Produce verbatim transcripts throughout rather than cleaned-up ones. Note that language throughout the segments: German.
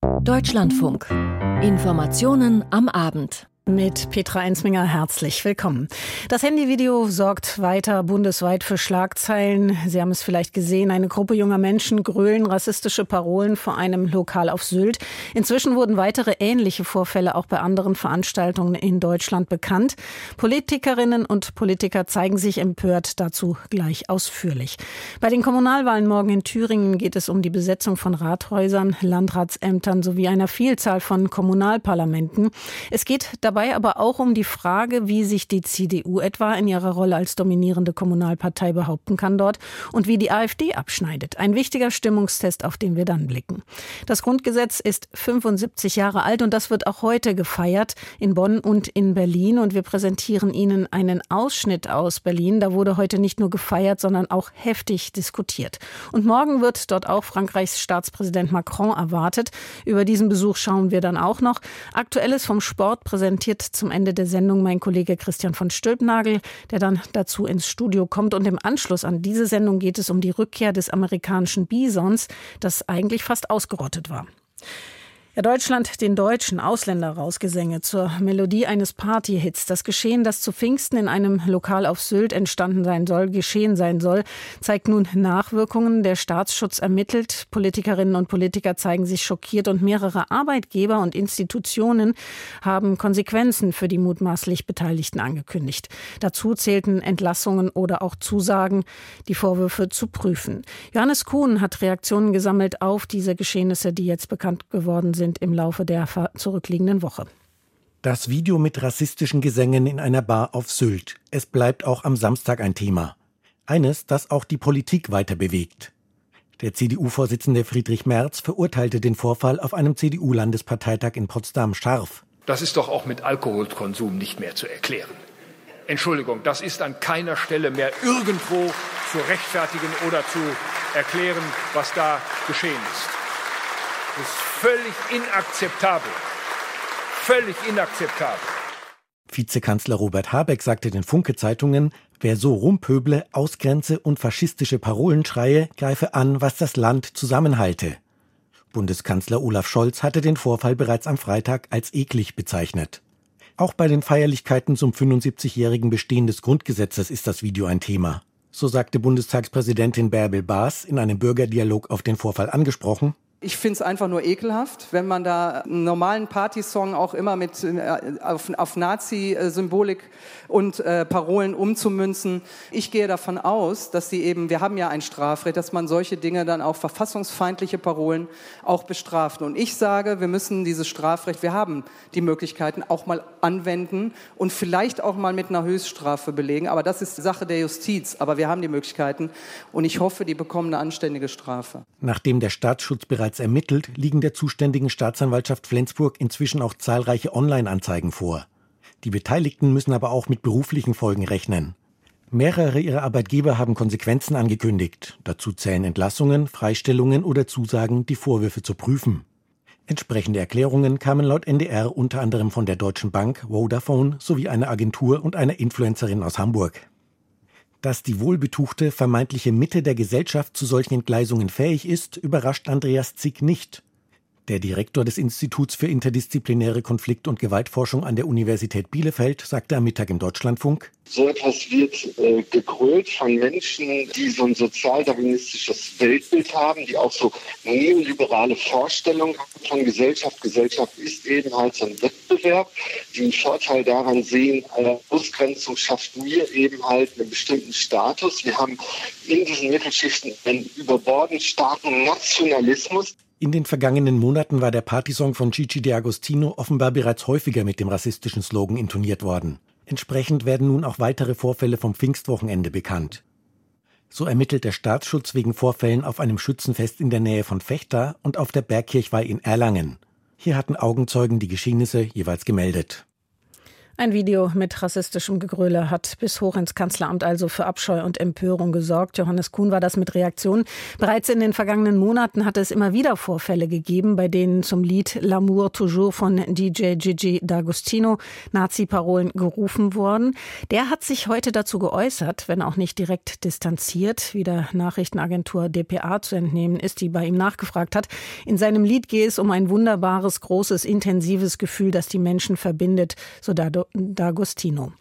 Deutschlandfunk. Informationen am Abend. Mit Petra Ensminger herzlich willkommen. Das Handyvideo sorgt weiter bundesweit für Schlagzeilen. Sie haben es vielleicht gesehen, eine Gruppe junger Menschen grölen rassistische Parolen vor einem Lokal auf Sylt. Inzwischen wurden weitere ähnliche Vorfälle auch bei anderen Veranstaltungen in Deutschland bekannt. Politikerinnen und Politiker zeigen sich empört, dazu gleich ausführlich. Bei den Kommunalwahlen morgen in Thüringen geht es um die Besetzung von Rathäusern, Landratsämtern sowie einer Vielzahl von Kommunalparlamenten. Es geht dabei Dabei aber auch um die Frage, wie sich die C D U etwa in ihrer Rolle als dominierende Kommunalpartei behaupten kann dort und wie die AfD abschneidet. Ein wichtiger Stimmungstest, auf den wir dann blicken. Das Grundgesetz ist fünfundsiebzig Jahre alt und das wird auch heute gefeiert in Bonn und in Berlin. Und wir präsentieren Ihnen einen Ausschnitt aus Berlin. Da wurde heute nicht nur gefeiert, sondern auch heftig diskutiert. Und morgen wird dort auch Frankreichs Staatspräsident Macron erwartet. Über diesen Besuch schauen wir dann auch noch. Aktuelles vom Sport präsentiert zum Ende der Sendung mein Kollege Christian von Stülpnagel, der dann dazu ins Studio kommt. Und im Anschluss an diese Sendung geht es um die Rückkehr des amerikanischen Bisons, das eigentlich fast ausgerottet war. Ja, Deutschland den Deutschen, Ausländerrausgesänge zur Melodie eines Partyhits. Das Geschehen, das zu Pfingsten in einem Lokal auf Sylt entstanden sein soll, geschehen sein soll, zeigt nun Nachwirkungen. Der Staatsschutz ermittelt. Politikerinnen und Politiker zeigen sich schockiert und mehrere Arbeitgeber und Institutionen haben Konsequenzen für die mutmaßlich Beteiligten angekündigt. Dazu zählten Entlassungen oder auch Zusagen, die Vorwürfe zu prüfen. Johannes Kuhn hat Reaktionen gesammelt auf diese Geschehnisse, die jetzt bekannt geworden sind. Sind im Laufe der zurückliegenden Woche. Das Video mit rassistischen Gesängen in einer Bar auf Sylt. Es bleibt auch am Samstag ein Thema. Eines, das auch die Politik weiter bewegt. Der C D U-Vorsitzende Friedrich Merz verurteilte den Vorfall auf einem C D U-Landesparteitag in Potsdam scharf. Das ist doch auch mit Alkoholkonsum nicht mehr zu erklären. Entschuldigung, das ist an keiner Stelle mehr irgendwo zu rechtfertigen oder zu erklären, was da geschehen ist. Das ist völlig inakzeptabel. Völlig inakzeptabel. Vizekanzler Robert Habeck sagte den Funke-Zeitungen, wer so rumpöble, ausgrenze und faschistische Parolen schreie, greife an, was das Land zusammenhalte. Bundeskanzler Olaf Scholz hatte den Vorfall bereits am Freitag als eklig bezeichnet. Auch bei den Feierlichkeiten zum fünfundsiebzigjährigen Bestehen des Grundgesetzes ist das Video ein Thema. So sagte Bundestagspräsidentin Bärbel Baas in einem Bürgerdialog auf den Vorfall angesprochen: Ich finde es einfach nur ekelhaft, wenn man da einen normalen Partysong auch immer mit auf, auf Nazi-Symbolik und äh, Parolen umzumünzen. Ich gehe davon aus, dass sie eben, wir haben ja ein Strafrecht, dass man solche Dinge dann auch verfassungsfeindliche Parolen auch bestraft. Und ich sage, wir müssen dieses Strafrecht, wir haben die Möglichkeiten auch mal anwenden und vielleicht auch mal mit einer Höchststrafe belegen. Aber das ist Sache der Justiz. Aber wir haben die Möglichkeiten und ich hoffe, die bekommen eine anständige Strafe. Nachdem der Staatsschutz bereits ermittelt, liegen der zuständigen Staatsanwaltschaft Flensburg inzwischen auch zahlreiche Online-Anzeigen vor. Die Beteiligten müssen aber auch mit beruflichen Folgen rechnen. Mehrere ihrer Arbeitgeber haben Konsequenzen angekündigt. Dazu zählen Entlassungen, Freistellungen oder Zusagen, die Vorwürfe zu prüfen. Entsprechende Erklärungen kamen laut N D R unter anderem von der Deutschen Bank, Vodafone sowie einer Agentur und einer Influencerin aus Hamburg. Dass die wohlbetuchte, vermeintliche Mitte der Gesellschaft zu solchen Entgleisungen fähig ist, überrascht Andreas Zick nicht. Der Direktor des Instituts für interdisziplinäre Konflikt- und Gewaltforschung an der Universität Bielefeld sagte am Mittag im Deutschlandfunk: So etwas wird äh, gegrölt von Menschen, die so ein sozialdarwinistisches Weltbild haben, die auch so neoliberale Vorstellungen von Gesellschaft. Gesellschaft ist eben halt so ein Wettbewerb, die einen Vorteil daran sehen, äh, Ausgrenzung schafft mir eben halt einen bestimmten Status. Wir haben in diesen Mittelschichten einen überbordend starken Nationalismus. In den vergangenen Monaten war der Partysong von Gigi D'Agostino offenbar bereits häufiger mit dem rassistischen Slogan intoniert worden. Entsprechend werden nun auch weitere Vorfälle vom Pfingstwochenende bekannt. So ermittelt der Staatsschutz wegen Vorfällen auf einem Schützenfest in der Nähe von Vechta und auf der Bergkirchweih in Erlangen. Hier hatten Augenzeugen die Geschehnisse jeweils gemeldet. Ein Video mit rassistischem Gegröle hat bis hoch ins Kanzleramt also für Abscheu und Empörung gesorgt. Johannes Kuhn war das mit Reaktionen. Bereits in den vergangenen Monaten hatte es immer wieder Vorfälle gegeben, bei denen zum Lied L'amour toujours von D J Gigi D'Agostino Nazi-Parolen gerufen wurden. Der hat sich heute dazu geäußert, wenn auch nicht direkt distanziert, wie der Nachrichtenagentur D P A zu entnehmen ist, die bei ihm nachgefragt hat. In seinem Lied gehe es um ein wunderbares, großes, intensives Gefühl, das die Menschen verbindet, so D'Agostino.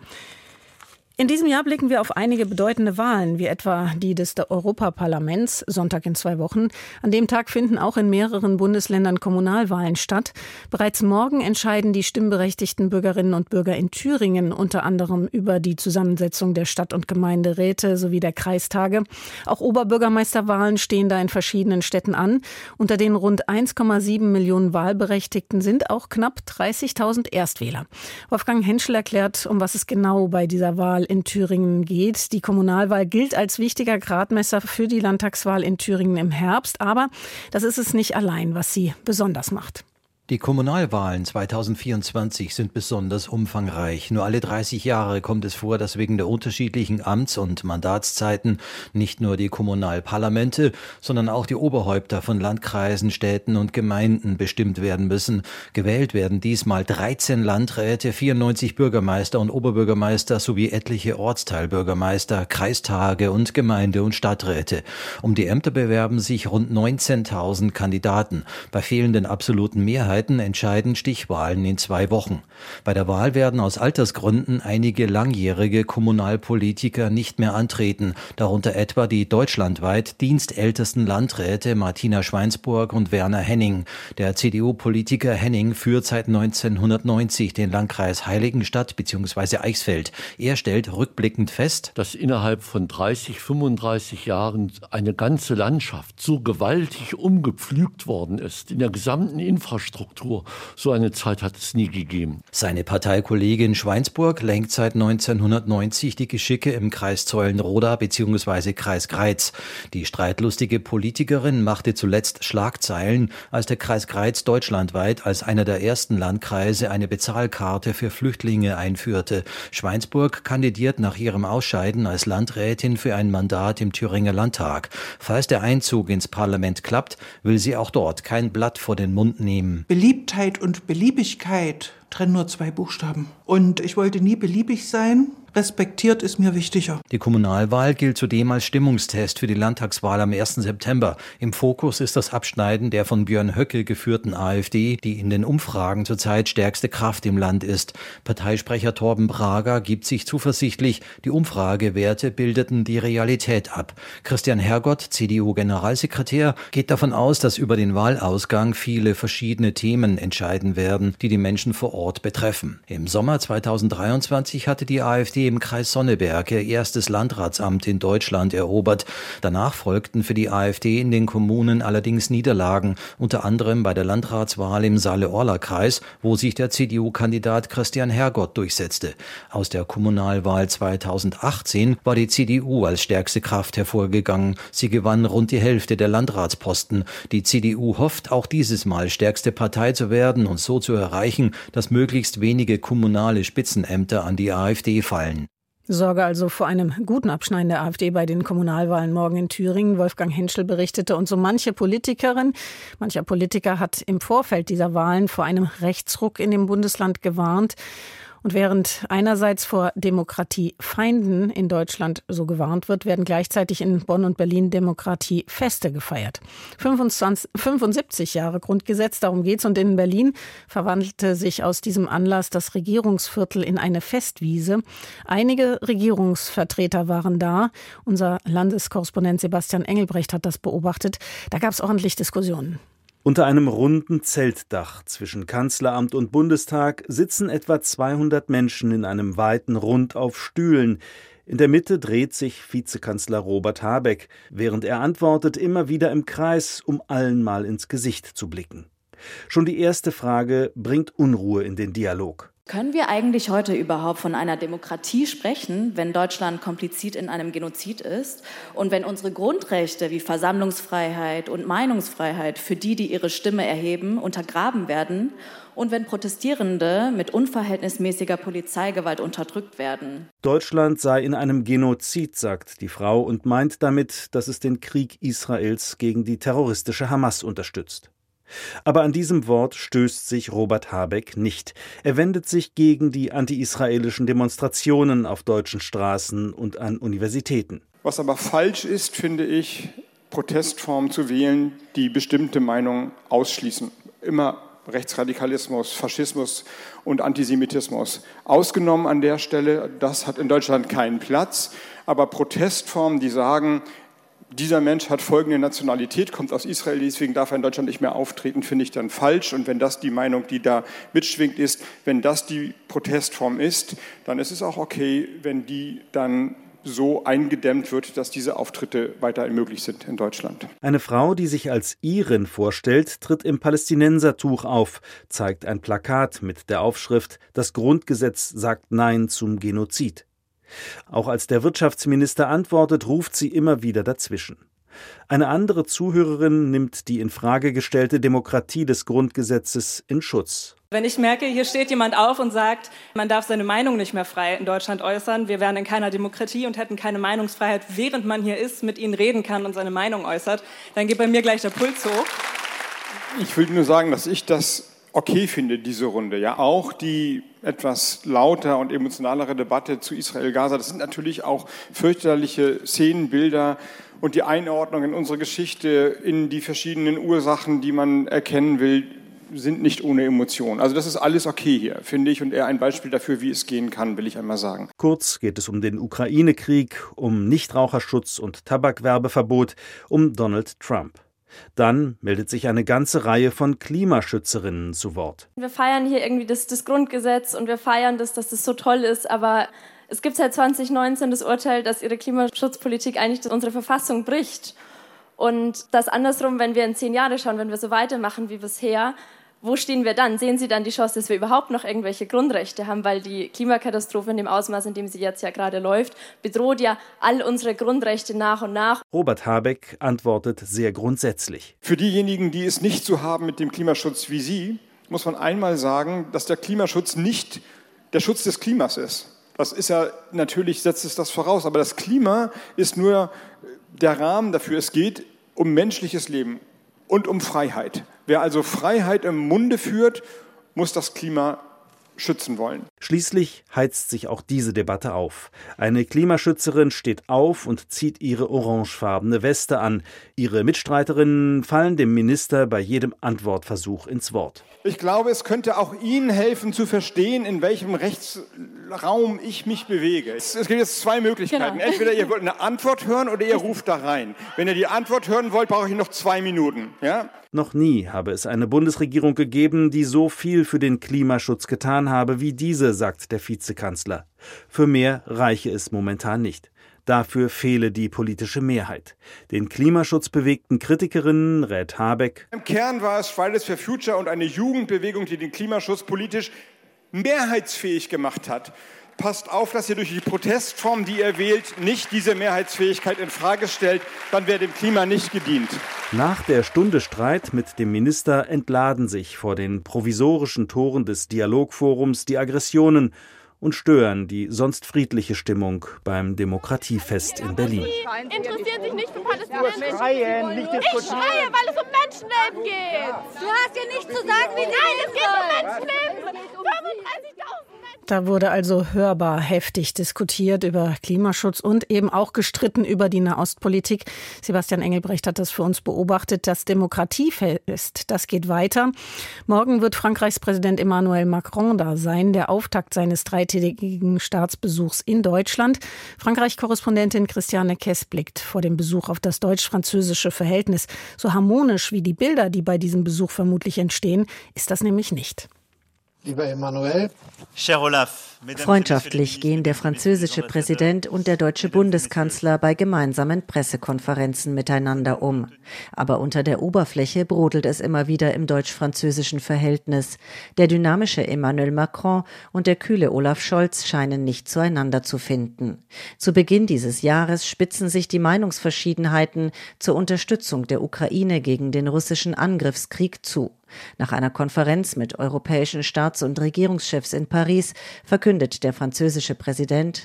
In diesem Jahr blicken wir auf einige bedeutende Wahlen, wie etwa die des Europaparlaments, Sonntag in zwei Wochen. An dem Tag finden auch in mehreren Bundesländern Kommunalwahlen statt. Bereits morgen entscheiden die stimmberechtigten Bürgerinnen und Bürger in Thüringen unter anderem über die Zusammensetzung der Stadt- und Gemeinderäte sowie der Kreistage. Auch Oberbürgermeisterwahlen stehen da in verschiedenen Städten an. Unter den rund eins Komma sieben Millionen Wahlberechtigten sind auch knapp dreißigtausend Erstwähler. Wolfgang Henschel erklärt, um was es genau bei dieser Wahl in Thüringen geht. Die Kommunalwahl gilt als wichtiger Gradmesser für die Landtagswahl in Thüringen im Herbst. Aber das ist es nicht allein, was sie besonders macht. Die Kommunalwahlen zweitausendvierundzwanzig sind besonders umfangreich. Nur alle dreißig Jahre kommt es vor, dass wegen der unterschiedlichen Amts- und Mandatszeiten nicht nur die Kommunalparlamente, sondern auch die Oberhäupter von Landkreisen, Städten und Gemeinden bestimmt werden müssen. Gewählt werden diesmal dreizehn Landräte, vierundneunzig Bürgermeister und Oberbürgermeister sowie etliche Ortsteilbürgermeister, Kreistage und Gemeinde- und Stadträte. Um die Ämter bewerben sich rund neunzehntausend Kandidaten. Bei fehlenden absoluten Mehrheiten entscheiden Stichwahlen in zwei Wochen. Bei der Wahl werden aus Altersgründen einige langjährige Kommunalpolitiker nicht mehr antreten, darunter etwa die deutschlandweit dienstältesten Landräte Martina Schweinsburg und Werner Henning. Der C D U-Politiker Henning führt seit neunzehnhundertneunzig den Landkreis Heiligenstadt bzw. Eichsfeld. Er stellt rückblickend fest, dass innerhalb von dreißig, fünfunddreißig Jahren eine ganze Landschaft so gewaltig umgepflügt worden ist, in der gesamten Infrastruktur. So eine Zeit hat es nie gegeben. Seine Parteikollegin Schweinsburg lenkt seit neunzehnhundertneunzig die Geschicke im Kreis Zeulenroda bzw. Kreis Greiz. Die streitlustige Politikerin machte zuletzt Schlagzeilen, als der Kreis Greiz deutschlandweit als einer der ersten Landkreise eine Bezahlkarte für Flüchtlinge einführte. Schweinsburg kandidiert nach ihrem Ausscheiden als Landrätin für ein Mandat im Thüringer Landtag. Falls der Einzug ins Parlament klappt, will sie auch dort kein Blatt vor den Mund nehmen. Beliebtheit und Beliebigkeit trennen nur zwei Buchstaben. Und ich wollte nie beliebig sein. Respektiert ist mir wichtiger. Die Kommunalwahl gilt zudem als Stimmungstest für die Landtagswahl am ersten September. Im Fokus ist das Abschneiden der von Björn Höcke geführten AfD, die in den Umfragen zurzeit stärkste Kraft im Land ist. Parteisprecher Torben Brager gibt sich zuversichtlich, die Umfragewerte bildeten die Realität ab. Christian Hergott, C D U-Generalsekretär, geht davon aus, dass über den Wahlausgang viele verschiedene Themen entscheiden werden, die die Menschen vor Ort betreffen. Im Sommer zweitausenddreiundzwanzig hatte die AfD im Kreis Sonneberg ihr erstes Landratsamt in Deutschland erobert. Danach folgten für die AfD in den Kommunen allerdings Niederlagen, unter anderem bei der Landratswahl im Saale-Orla-Kreis, wo sich der C D U-Kandidat Christian Hergott durchsetzte. Aus der Kommunalwahl zweitausendachtzehn war die C D U als stärkste Kraft hervorgegangen. Sie gewann rund die Hälfte der Landratsposten. Die C D U hofft, auch dieses Mal stärkste Partei zu werden und so zu erreichen, dass möglichst wenige kommunale Spitzenämter an die AfD fallen. Sorge also vor einem guten Abschneiden der AfD bei den Kommunalwahlen morgen in Thüringen. Wolfgang Henschel berichtete, und so manche Politikerin, mancher Politiker hat im Vorfeld dieser Wahlen vor einem Rechtsruck in dem Bundesland gewarnt. Und während einerseits vor Demokratiefeinden in Deutschland so gewarnt wird, werden gleichzeitig in Bonn und Berlin Demokratiefeste gefeiert. fünfundzwanzig, fünfundsiebzig Jahre Grundgesetz, darum geht's. Und in Berlin verwandelte sich aus diesem Anlass das Regierungsviertel in eine Festwiese. Einige Regierungsvertreter waren da. Unser Landeskorrespondent Sebastian Engelbrecht hat das beobachtet. Da gab es ordentlich Diskussionen. Unter einem runden Zeltdach zwischen Kanzleramt und Bundestag sitzen etwa zweihundert Menschen in einem weiten Rund auf Stühlen. In der Mitte dreht sich Vizekanzler Robert Habeck, während er antwortet, immer wieder im Kreis, um allen mal ins Gesicht zu blicken. Schon die erste Frage bringt Unruhe in den Dialog. Können wir eigentlich heute überhaupt von einer Demokratie sprechen, wenn Deutschland Komplizit in einem Genozid ist und wenn unsere Grundrechte wie Versammlungsfreiheit und Meinungsfreiheit für die, die ihre Stimme erheben, untergraben werden und wenn Protestierende mit unverhältnismäßiger Polizeigewalt unterdrückt werden? Deutschland sei in einem Genozid, sagt die Frau und meint damit, dass es den Krieg Israels gegen die terroristische Hamas unterstützt. Aber an diesem Wort stößt sich Robert Habeck nicht. Er wendet sich gegen die anti-israelischen Demonstrationen auf deutschen Straßen und an Universitäten. Was aber falsch ist, finde ich, Protestformen zu wählen, die bestimmte Meinungen ausschließen. Immer Rechtsradikalismus, Faschismus und Antisemitismus. Ausgenommen an der Stelle, das hat in Deutschland keinen Platz. Aber Protestformen, die sagen, dieser Mensch hat folgende Nationalität, kommt aus Israel, deswegen darf er in Deutschland nicht mehr auftreten, finde ich dann falsch. Und wenn das die Meinung, die da mitschwingt, ist, wenn das die Protestform ist, dann ist es auch okay, wenn die dann so eingedämmt wird, dass diese Auftritte weiterhin möglich sind in Deutschland. Eine Frau, die sich als Irin vorstellt, tritt im Palästinensertuch auf, zeigt ein Plakat mit der Aufschrift „Das Grundgesetz sagt Nein zum Genozid“. Auch als der Wirtschaftsminister antwortet, ruft sie immer wieder dazwischen. Eine andere Zuhörerin nimmt die in Frage gestellte Demokratie des Grundgesetzes in Schutz. Wenn ich merke, hier steht jemand auf und sagt, man darf seine Meinung nicht mehr frei in Deutschland äußern, wir wären in keiner Demokratie und hätten keine Meinungsfreiheit, während man hier ist, mit ihnen reden kann und seine Meinung äußert, dann geht bei mir gleich der Puls hoch. Ich will nur sagen, dass ich das okay finde, diese Runde. Ja, auch die etwas lauter und emotionalere Debatte zu Israel-Gaza, das sind natürlich auch fürchterliche Szenen, Bilder und die Einordnung in unsere Geschichte, in die verschiedenen Ursachen, die man erkennen will, sind nicht ohne Emotion. Also das ist alles okay hier, finde ich, und eher ein Beispiel dafür, wie es gehen kann, will ich einmal sagen. Kurz geht es um den Ukraine-Krieg, um Nichtraucherschutz und Tabakwerbeverbot, um Donald Trump. Dann meldet sich eine ganze Reihe von Klimaschützerinnen zu Wort. Wir feiern hier irgendwie das, das Grundgesetz und wir feiern das, dass das so toll ist, aber es gibt seit zwanzig neunzehn das Urteil, dass ihre Klimaschutzpolitik eigentlich unsere Verfassung bricht. Und das andersrum, wenn wir in zehn Jahre schauen, wenn wir so weitermachen wie bisher, wo stehen wir dann? Sehen Sie dann die Chance, dass wir überhaupt noch irgendwelche Grundrechte haben? Weil die Klimakatastrophe in dem Ausmaß, in dem sie jetzt ja gerade läuft, bedroht ja all unsere Grundrechte nach und nach. Robert Habeck antwortet sehr grundsätzlich. Für diejenigen, die es nicht so haben mit dem Klimaschutz wie Sie, muss man einmal sagen, dass der Klimaschutz nicht der Schutz des Klimas ist. Das ist ja, natürlich setzt es das voraus, aber das Klima ist nur der Rahmen dafür. Es geht um menschliches Leben und um Freiheit. Wer also Freiheit im Munde führt, muss das Klima schützen wollen. Schließlich heizt sich auch diese Debatte auf. Eine Klimaschützerin steht auf und zieht ihre orangefarbene Weste an. Ihre Mitstreiterinnen fallen dem Minister bei jedem Antwortversuch ins Wort. Ich glaube, es könnte auch Ihnen helfen zu verstehen, in welchem Rechtsraum ich mich bewege. Es, es gibt jetzt zwei Möglichkeiten. Genau. Entweder ihr wollt eine Antwort hören oder ihr ruft da rein. Wenn ihr die Antwort hören wollt, brauche ich noch zwei Minuten. Ja? Noch nie habe es eine Bundesregierung gegeben, die so viel für den Klimaschutz getan habe wie diese, sagt der Vizekanzler. Für mehr reiche es momentan nicht. Dafür fehle die politische Mehrheit. Den klimaschutzbewegten Kritikerinnen rät Habeck: Im Kern war es Fridays for Future und eine Jugendbewegung, die den Klimaschutz politisch mehrheitsfähig gemacht hat. Passt auf, dass ihr durch die Protestform, die ihr wählt, nicht diese Mehrheitsfähigkeit in Frage stellt. Dann wäre dem Klima nicht gedient. Nach der Stunde Streit mit dem Minister entladen sich vor den provisorischen Toren des Dialogforums die Aggressionen und stören die sonst friedliche Stimmung beim Demokratiefest in Berlin. Interessiert sich nicht für Palästinenser. Ich schreie, weil es um Menschenleben geht. Du hast ja nichts zu sagen, wie Nein, es geht um Menschenleben. fünfunddreißigtausend Da wurde also hörbar heftig diskutiert über Klimaschutz und eben auch gestritten über die Nahostpolitik. Sebastian Engelbrecht hat das für uns beobachtet. Das Demokratiefest, das geht weiter. Morgen wird Frankreichs Präsident Emmanuel Macron da sein, der Auftakt seines dreitägigen Staatsbesuchs in Deutschland. Frankreich-Korrespondentin Christiane Kess blickt vor dem Besuch auf das deutsch-französische Verhältnis. So harmonisch wie die Bilder, die bei diesem Besuch vermutlich entstehen, ist das nämlich nicht. Lieber Emmanuel. Cher Olaf. Freundschaftlich gehen der französische Präsident und der deutsche Bundeskanzler bei gemeinsamen Pressekonferenzen miteinander um. Aber unter der Oberfläche brodelt es immer wieder im deutsch-französischen Verhältnis. Der dynamische Emmanuel Macron und der kühle Olaf Scholz scheinen nicht zueinander zu finden. Zu Beginn dieses Jahres spitzen sich die Meinungsverschiedenheiten zur Unterstützung der Ukraine gegen den russischen Angriffskrieg zu. Nach einer Konferenz mit europäischen Staats- und Regierungschefs in Paris verkündet der französische Präsident: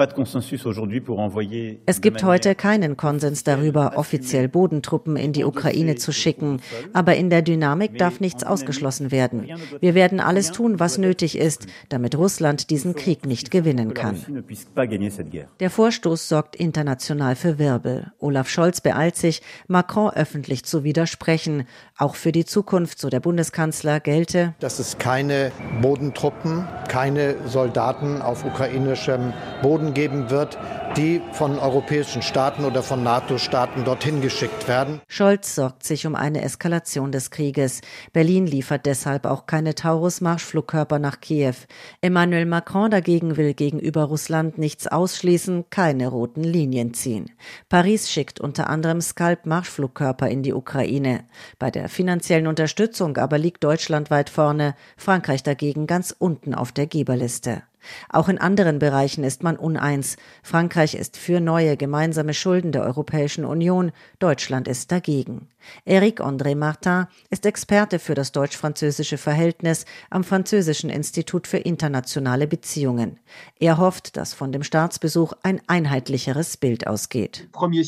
Es gibt heute keinen Konsens darüber, offiziell Bodentruppen in die Ukraine zu schicken. Aber in der Dynamik darf nichts ausgeschlossen werden. Wir werden alles tun, was nötig ist, damit Russland diesen Krieg nicht gewinnen kann. Der Vorstoß sorgt international für Wirbel. Olaf Scholz beeilt sich, Macron öffentlich zu widersprechen. Auch für die Zukunft, so der Bundeskanzler, gelte, dass es keine Bodentruppen, keine Soldaten auf ukrainischem Boden geben wird, die von europäischen Staaten oder von NATO-Staaten dorthin geschickt werden. Scholz sorgt sich um eine Eskalation des Krieges. Berlin liefert deshalb auch keine Taurus-Marschflugkörper nach Kiew. Emmanuel Macron dagegen will gegenüber Russland nichts ausschließen, keine roten Linien ziehen. Paris schickt unter anderem Scalp-Marschflugkörper in die Ukraine. Bei der finanziellen Unterstützung aber liegt Deutschland weit vorne, Frankreich dagegen ganz unten auf der Geberliste. Auch in anderen Bereichen ist man uneins. Frankreich ist für neue gemeinsame Schulden der Europäischen Union, Deutschland ist dagegen. Éric André Martin ist Experte für das deutsch-französische Verhältnis am Französischen Institut für internationale Beziehungen. Er hofft, dass von dem Staatsbesuch ein einheitlicheres Bild ausgeht.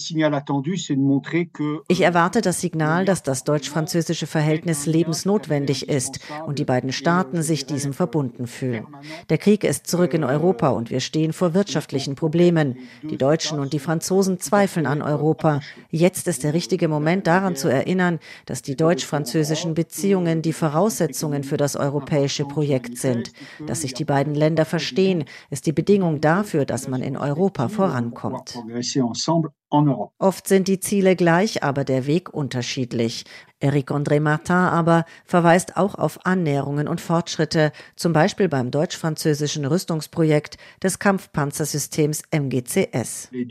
Ich erwarte das Signal, dass das deutsch-französische Verhältnis lebensnotwendig ist und die beiden Staaten sich diesem verbunden fühlen. Der Krieg ist zurück in Europa und wir stehen vor wirtschaftlichen Problemen. Die Deutschen und die Franzosen zweifeln an Europa. Jetzt ist der richtige Moment, daran zu erinnern, dass die deutsch-französischen Beziehungen die Voraussetzungen für das europäische Projekt sind. Dass sich die beiden Länder verstehen, ist die Bedingung dafür, dass man in Europa vorankommt. Oft sind die Ziele gleich, aber der Weg unterschiedlich. Éric André Martin aber verweist auch auf Annäherungen und Fortschritte, zum Beispiel beim deutsch-französischen Rüstungsprojekt des Kampfpanzersystems M G C S. Die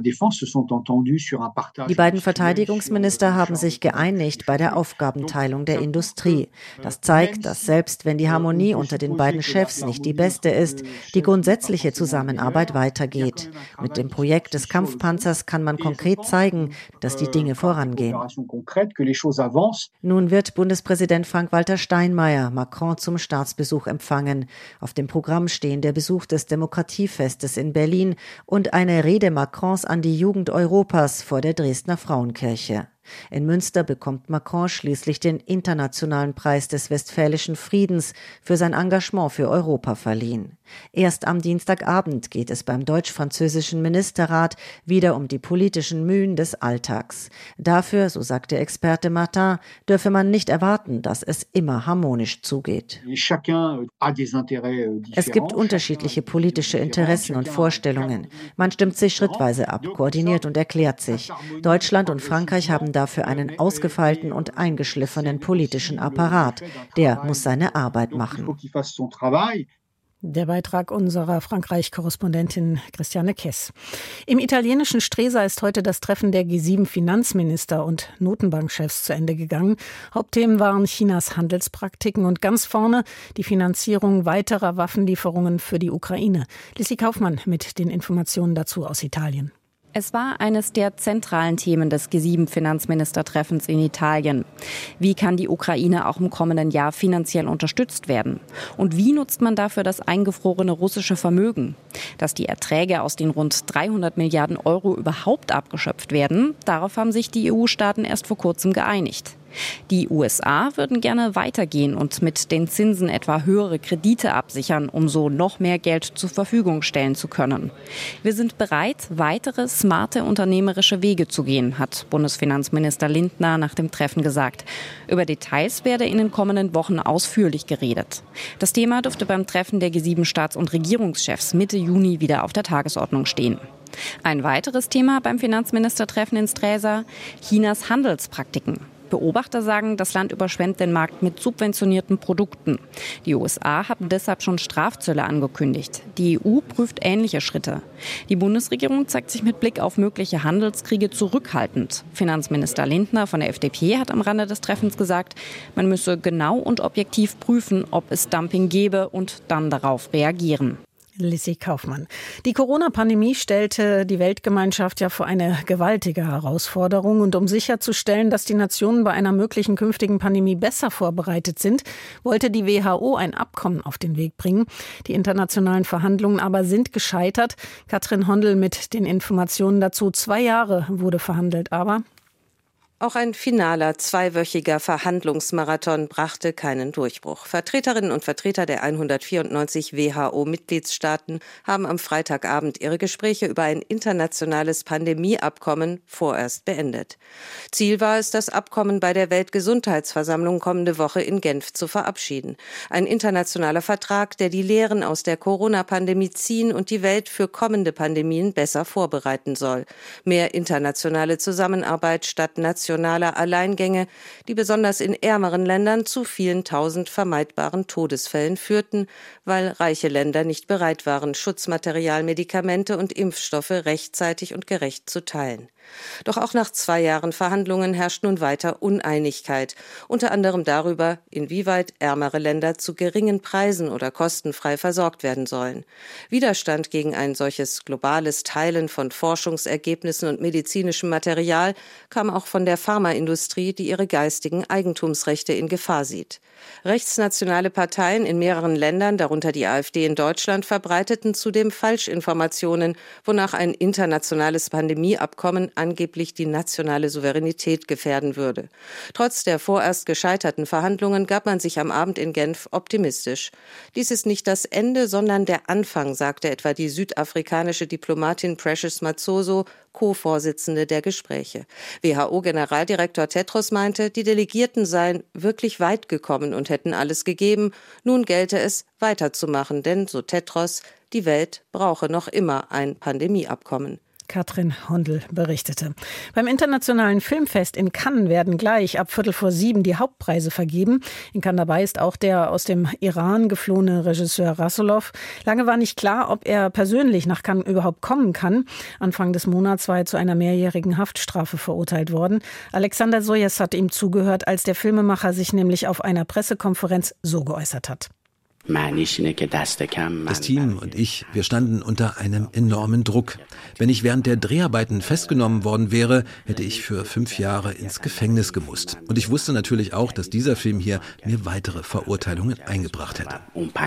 beiden Verteidigungsminister haben sich geeinigt bei der Aufgabenteilung der Industrie. Das zeigt, dass selbst wenn die Harmonie unter den beiden Chefs nicht die beste ist, die grundsätzliche Zusammenarbeit weitergeht. Mit dem Projekt des Kampfpanzers kann man konkret zeigen, dass die Dinge vorangehen. Nun wird Bundespräsident Frank-Walter Steinmeier Macron zum Staatsbesuch empfangen. Auf dem Programm stehen der Besuch des Demokratiefestes in Berlin und eine Rede Macrons an die Jugend Europas vor der Dresdner Frauenkirche. In Münster bekommt Macron schließlich den Internationalen Preis des Westfälischen Friedens für sein Engagement für Europa verliehen. Erst am Dienstagabend geht es beim deutsch-französischen Ministerrat wieder um die politischen Mühen des Alltags. Dafür, so sagt der Experte Martin, dürfe man nicht erwarten, dass es immer harmonisch zugeht. Es gibt unterschiedliche politische Interessen und Vorstellungen. Man stimmt sich schrittweise ab, koordiniert und erklärt sich. Deutschland und Frankreich haben dafür einen ausgefeilten und eingeschliffenen politischen Apparat. Der muss seine Arbeit machen. Der Beitrag unserer Frankreich-Korrespondentin Christiane Kess. Im italienischen Stresa ist heute das Treffen der G sieben Finanzminister und Notenbankchefs zu Ende gegangen. Hauptthemen waren Chinas Handelspraktiken und ganz vorne die Finanzierung weiterer Waffenlieferungen für die Ukraine. Lissi Kaufmann mit den Informationen dazu aus Italien. Es war eines der zentralen Themen des G sieben Finanzministertreffens in Italien. Wie kann die Ukraine auch im kommenden Jahr finanziell unterstützt werden? Und wie nutzt man dafür das eingefrorene russische Vermögen? Dass die Erträge aus den rund dreihundert Milliarden Euro überhaupt abgeschöpft werden, darauf haben sich die E U-Staaten erst vor kurzem geeinigt. Die U S A würden gerne weitergehen und mit den Zinsen etwa höhere Kredite absichern, um so noch mehr Geld zur Verfügung stellen zu können. Wir sind bereit, weitere smarte unternehmerische Wege zu gehen, hat Bundesfinanzminister Lindner nach dem Treffen gesagt. Über Details werde in den kommenden Wochen ausführlich geredet. Das Thema dürfte beim Treffen der G sieben Staats- und Regierungschefs Mitte Juni wieder auf der Tagesordnung stehen. Ein weiteres Thema beim Finanzministertreffen in Stresa: Chinas Handelspraktiken. Beobachter sagen, das Land überschwemmt den Markt mit subventionierten Produkten. Die U S A haben deshalb schon Strafzölle angekündigt. Die E U prüft ähnliche Schritte. Die Bundesregierung zeigt sich mit Blick auf mögliche Handelskriege zurückhaltend. Finanzminister Lindner von der F D P hat am Rande des Treffens gesagt, man müsse genau und objektiv prüfen, ob es Dumping gebe und dann darauf reagieren. Lissy Kaufmann. Die Corona-Pandemie stellte die Weltgemeinschaft ja vor eine gewaltige Herausforderung. Und um sicherzustellen, dass die Nationen bei einer möglichen künftigen Pandemie besser vorbereitet sind, wollte die W H O ein Abkommen auf den Weg bringen. Die internationalen Verhandlungen aber sind gescheitert. Katrin Hondel mit den Informationen dazu. Zwei Jahre wurde verhandelt, aber... Auch ein finaler, zweiwöchiger Verhandlungsmarathon brachte keinen Durchbruch. Vertreterinnen und Vertreter der hundertvierundneunzig W H O-Mitgliedstaaten haben am Freitagabend ihre Gespräche über ein internationales Pandemieabkommen vorerst beendet. Ziel war es, das Abkommen bei der Weltgesundheitsversammlung kommende Woche in Genf zu verabschieden. Ein internationaler Vertrag, der die Lehren aus der Corona-Pandemie ziehen und die Welt für kommende Pandemien besser vorbereiten soll. Mehr internationale Zusammenarbeit statt nationaler Alleingänge, die besonders in ärmeren Ländern zu vielen tausend vermeidbaren Todesfällen führten, weil reiche Länder nicht bereit waren, Schutzmaterial, Medikamente und Impfstoffe rechtzeitig und gerecht zu teilen. Doch auch nach zwei Jahren Verhandlungen herrscht nun weiter Uneinigkeit, unter anderem darüber, inwieweit ärmere Länder zu geringen Preisen oder kostenfrei versorgt werden sollen. Widerstand gegen ein solches globales Teilen von Forschungsergebnissen und medizinischem Material kam auch von der Pharmaindustrie, die ihre geistigen Eigentumsrechte in Gefahr sieht. Rechtsnationale Parteien in mehreren Ländern, darunter die AfD in Deutschland, verbreiteten zudem Falschinformationen, wonach ein internationales Pandemieabkommen angeblich die nationale Souveränität gefährden würde. Trotz der vorerst gescheiterten Verhandlungen gab man sich am Abend in Genf optimistisch. Dies ist nicht das Ende, sondern der Anfang, sagte etwa die südafrikanische Diplomatin Precious Matsoso, Co-Vorsitzende der Gespräche. W H O-Generaldirektor Tedros meinte, die Delegierten seien wirklich weit gekommen und hätten alles gegeben. Nun gelte es, weiterzumachen, denn, so Tedros, die Welt brauche noch immer ein Pandemieabkommen. Katrin Hondel berichtete. Beim Internationalen Filmfest in Cannes werden gleich ab Viertel vor sieben die Hauptpreise vergeben. In Cannes dabei ist auch der aus dem Iran geflohene Regisseur Rasulov. Lange war nicht klar, ob er persönlich nach Cannes überhaupt kommen kann. Anfang des Monats war er zu einer mehrjährigen Haftstrafe verurteilt worden. Alexander Soyes hat ihm zugehört, als der Filmemacher sich nämlich auf einer Pressekonferenz so geäußert hat. Das Team und ich, wir standen unter einem enormen Druck. Wenn ich während der Dreharbeiten festgenommen worden wäre, hätte ich für fünf Jahre ins Gefängnis gemusst. Und ich wusste natürlich auch, dass dieser Film hier mir weitere Verurteilungen eingebracht hätte.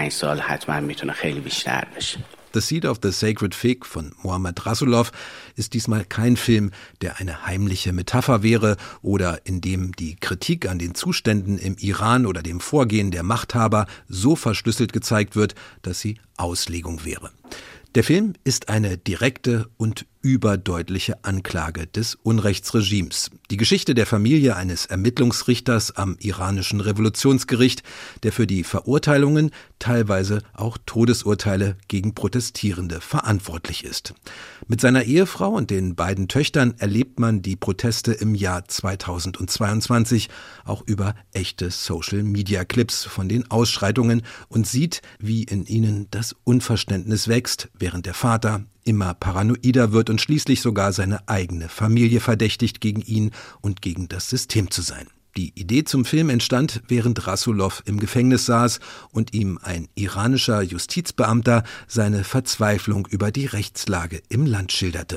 The Seed of the Sacred Fig von Mohammad Rasulov ist diesmal kein Film, der eine heimliche Metapher wäre oder in dem die Kritik an den Zuständen im Iran oder dem Vorgehen der Machthaber so verschlüsselt gezeigt wird, dass sie Auslegung wäre. Der Film ist eine direkte und überdeutliche Anklage des Unrechtsregimes. Die Geschichte der Familie eines Ermittlungsrichters am iranischen Revolutionsgericht, der für die Verurteilungen, teilweise auch Todesurteile gegen Protestierende verantwortlich ist. Mit seiner Ehefrau und den beiden Töchtern erlebt man die Proteste im Jahr zweitausendzweiundzwanzig auch über echte Social-Media-Clips von den Ausschreitungen und sieht, wie in ihnen das Unverständnis wächst, während der Vater immer paranoider wird und schließlich sogar seine eigene Familie verdächtigt, gegen ihn und gegen das System zu sein. Die Idee zum Film entstand, während Rasulov im Gefängnis saß und ihm ein iranischer Justizbeamter seine Verzweiflung über die Rechtslage im Land schilderte.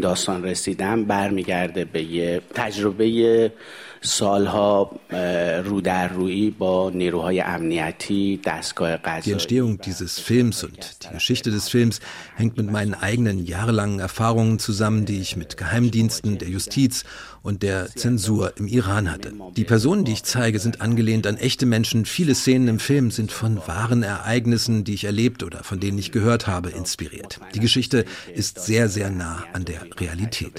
Die Entstehung dieses Films und die Geschichte des Films hängt mit meinen eigenen jahrelangen Erfahrungen zusammen, die ich mit Geheimdiensten, der Justiz und der Zensur im Iran hatte. Die Personen, die ich zeige, sind angelehnt an echte Menschen. Viele Szenen im Film sind von wahren Ereignissen, die ich erlebt oder von denen ich gehört habe, inspiriert. Die Geschichte ist sehr, sehr nah an der Realität.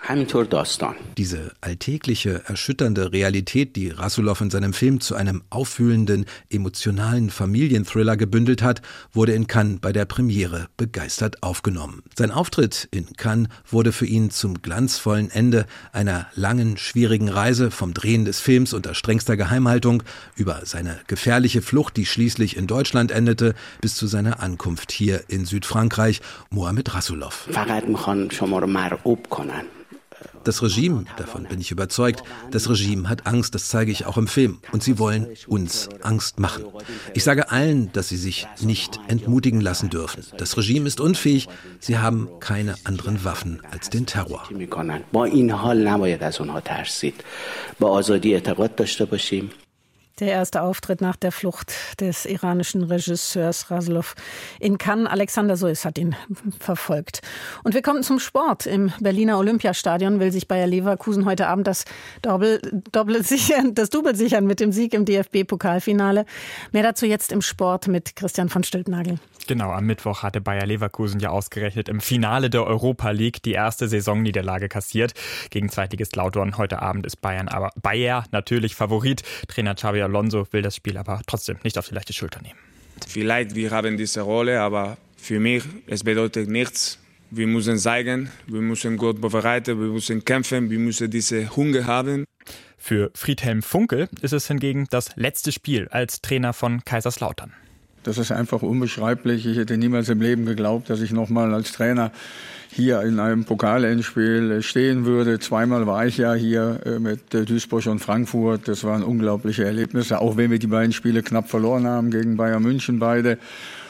Diese alltägliche, erschütternde Realität, die Rasoulow in seinem Film zu einem aufwühlenden, emotionalen Familienthriller gebündelt hat, wurde in Cannes bei der Premiere begeistert aufgenommen. Sein Auftritt in Cannes wurde für ihn zum glanzvollen Ende einer langen, schwierigen Reise vom Drehen des Films unter strengster Geheimhaltung über seine gefährliche Flucht, die schließlich in Deutschland endete, bis zu seiner Ankunft hier in Südfrankreich, Mohamed Rasoulow. Das Regime, davon bin ich überzeugt, das Regime hat Angst, das zeige ich auch im Film. Und sie wollen uns Angst machen. Ich sage allen, dass sie sich nicht entmutigen lassen dürfen. Das Regime ist unfähig, sie haben keine anderen Waffen als den Terror. Der erste Auftritt nach der Flucht des iranischen Regisseurs Rasoulow in Cannes. Alexander Sois hat ihn verfolgt. Und wir kommen zum Sport. Im Berliner Olympiastadion will sich Bayer Leverkusen heute Abend das Double, Double sichern, das Double sichern mit dem Sieg im D F B-Pokalfinale. Mehr dazu jetzt im Sport mit Christian von Stülpnagel. Genau, am Mittwoch hatte Bayer Leverkusen ja ausgerechnet im Finale der Europa League die erste Saisonniederlage kassiert. Gegen Zweitligist Lautern. Heute Abend ist Bayern aber Bayer natürlich Favorit. Trainer Xabi Alonso will das Spiel aber trotzdem nicht auf die leichte Schulter nehmen. Vielleicht wir haben diese Rolle, aber für mich es bedeutet nichts. Wir müssen zeigen, wir müssen gut vorbereiten, wir müssen kämpfen, wir müssen diese Hunger haben. Für Friedhelm Funkel ist es hingegen das letzte Spiel als Trainer von Kaiserslautern. Das ist einfach unbeschreiblich. Ich hätte niemals im Leben geglaubt, dass ich noch mal als Trainer hier in einem Pokalendspiel stehen würde. Zweimal war ich ja hier mit Duisburg und Frankfurt. Das waren unglaubliche Erlebnisse, auch wenn wir die beiden Spiele knapp verloren haben gegen Bayern München beide.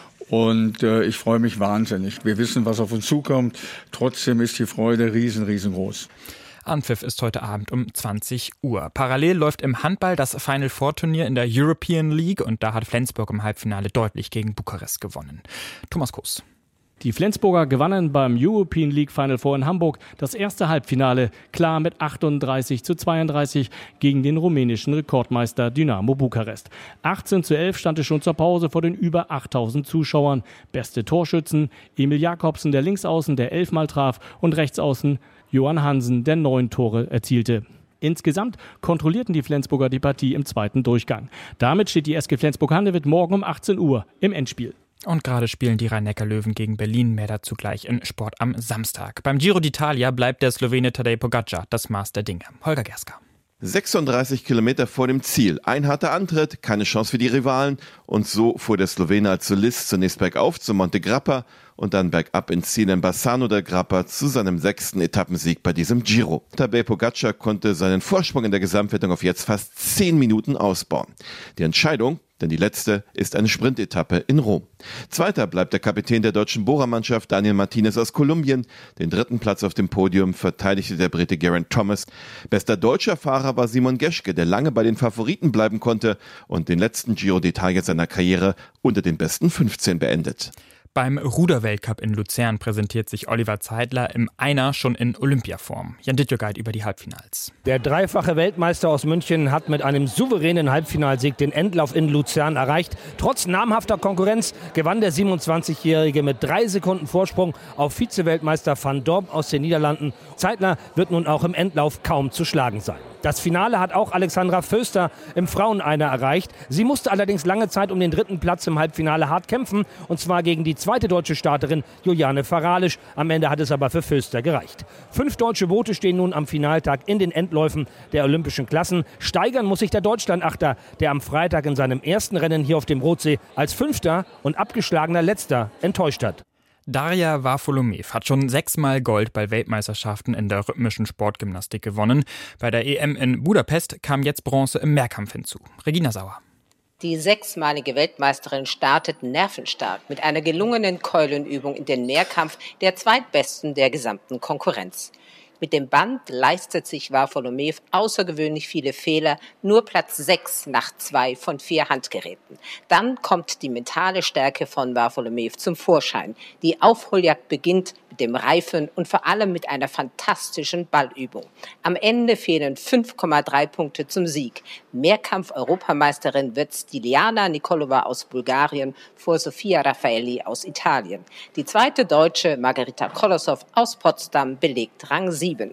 Und äh, ich freue mich wahnsinnig. Wir wissen, was auf uns zukommt. Trotzdem ist die Freude riesen, riesengroß. Anpfiff ist heute Abend um zwanzig Uhr. Parallel läuft im Handball das Final Four Turnier in der European League und da hat Flensburg im Halbfinale deutlich gegen Bukarest gewonnen. Thomas Kuss. Die Flensburger gewannen beim European League Final Four in Hamburg das erste Halbfinale klar mit achtunddreißig zu zweiunddreißig gegen den rumänischen Rekordmeister Dynamo Bukarest. achtzehn zu elf stand es schon zur Pause vor den über achttausend Zuschauern. Beste Torschützen Emil Jakobsen, der Linksaußen, der elfmal traf, und Rechtsaußen Johann Hansen, der neun Tore erzielte. Insgesamt kontrollierten die Flensburger die Partie im zweiten Durchgang. Damit steht die S G Flensburg-Handewitt morgen um achtzehn Uhr im Endspiel. Und gerade spielen die Rhein-Neckar-Löwen gegen Berlin. Mehr dazu gleich in Sport am Samstag. Beim Giro d'Italia bleibt der Slowene Tadej Pogačar das Maß der Dinge. Holger Gerska. sechsunddreißig Kilometer vor dem Ziel. Ein harter Antritt, keine Chance für die Rivalen. Und so fuhr der Slowene als Solist zunächst bergauf zu Monte Grappa und dann bergab ins Ziel in Bassano del Grappa zu seinem sechsten Etappensieg bei diesem Giro. Tadej Pogačar konnte seinen Vorsprung in der Gesamtwertung auf jetzt fast zehn Minuten ausbauen. Die Entscheidung, denn die letzte ist eine Sprintetappe in Rom. Zweiter bleibt der Kapitän der deutschen Bohrermannschaft Daniel Martinez aus Kolumbien. Den dritten Platz auf dem Podium verteidigte der Brite Geraint Thomas. Bester deutscher Fahrer war Simon Geschke, der lange bei den Favoriten bleiben konnte und den letzten Giro d'Italia seiner Karriere unter den besten fünfzehn beendet. Beim Ruderweltcup in Luzern präsentiert sich Oliver Zeidler im Einer schon in Olympiaform. Jan Dittjögeit über die Halbfinals. Der dreifache Weltmeister aus München hat mit einem souveränen Halbfinalsieg den Endlauf in Luzern erreicht. Trotz namhafter Konkurrenz gewann der siebenundzwanzigjährige mit drei Sekunden Vorsprung auf Vize-Weltmeister Van Dorp aus den Niederlanden. Zeidler wird nun auch im Endlauf kaum zu schlagen sein. Das Finale hat auch Alexandra Föster im Fraueneiner erreicht. Sie musste allerdings lange Zeit um den dritten Platz im Halbfinale hart kämpfen, und zwar gegen die zweite deutsche Starterin Juliane Faralisch. Am Ende hat es aber für Föster gereicht. Fünf deutsche Boote stehen nun am Finaltag in den Endläufen der olympischen Klassen. Steigern muss sich der Deutschlandachter, der am Freitag in seinem ersten Rennen hier auf dem Rotsee als Fünfter und abgeschlagener Letzter enttäuscht hat. Darja Varfolomew hat schon sechsmal Gold bei Weltmeisterschaften in der rhythmischen Sportgymnastik gewonnen. Bei der E M in Budapest kam jetzt Bronze im Mehrkampf hinzu. Regina Sauer. Die sechsmalige Weltmeisterin startet nervenstark mit einer gelungenen Keulenübung in den Mehrkampf, der zweitbesten der gesamten Konkurrenz. Mit dem Band leistet sich Varfolomew außergewöhnlich viele Fehler, nur Platz sechs nach zwei von vier Handgeräten. Dann kommt die mentale Stärke von Varfolomew zum Vorschein. Die Aufholjagd beginnt mit dem Reifen und vor allem mit einer fantastischen Ballübung. Am Ende fehlen fünf Komma drei Punkte zum Sieg. Mehrkampf-Europameisterin wird Stiliana Nikolova aus Bulgarien vor Sofia Raffaelli aus Italien. Die zweite Deutsche, Margarita Kolossow aus Potsdam, belegt Rang sieben.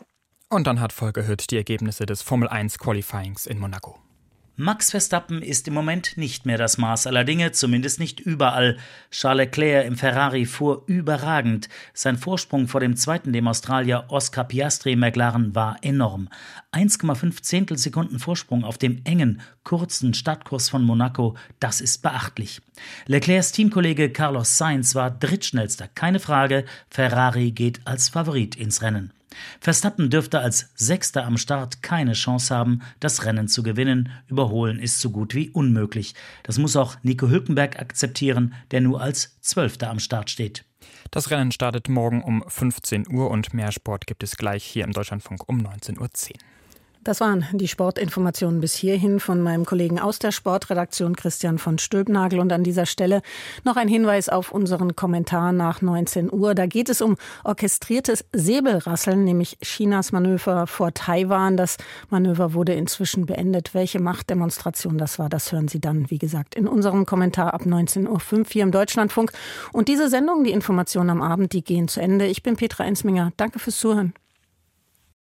Und dann hat Volker Hütt die Ergebnisse des Formel eins Qualifyings in Monaco. Max Verstappen ist im Moment nicht mehr das Maß aller Dinge, zumindest nicht überall. Charles Leclerc im Ferrari fuhr überragend. Sein Vorsprung vor dem zweiten, dem Australier Oscar Piastri im McLaren, war enorm. eins Komma fünf Zehntelsekunden Vorsprung auf dem engen, kurzen Startkurs von Monaco, das ist beachtlich. Leclercs Teamkollege Carlos Sainz war drittschnellster, keine Frage. Ferrari geht als Favorit ins Rennen. Verstappen dürfte als Sechster am Start keine Chance haben, das Rennen zu gewinnen. Überholen ist so gut wie unmöglich. Das muss auch Nico Hülkenberg akzeptieren, der nur als Zwölfter am Start steht. Das Rennen startet morgen um fünfzehn Uhr und mehr Sport gibt es gleich hier im Deutschlandfunk um neunzehn Uhr zehn. Das waren die Sportinformationen bis hierhin von meinem Kollegen aus der Sportredaktion Christian von Stülpnagel. Und an dieser Stelle noch ein Hinweis auf unseren Kommentar nach neunzehn Uhr. Da geht es um orchestriertes Säbelrasseln, nämlich Chinas Manöver vor Taiwan. Das Manöver wurde inzwischen beendet. Welche Machtdemonstration das war, das hören Sie dann, wie gesagt, in unserem Kommentar ab neunzehn Uhr fünf hier im Deutschlandfunk. Und diese Sendung, die Informationen am Abend, die gehen zu Ende. Ich bin Petra Ensminger. Danke fürs Zuhören.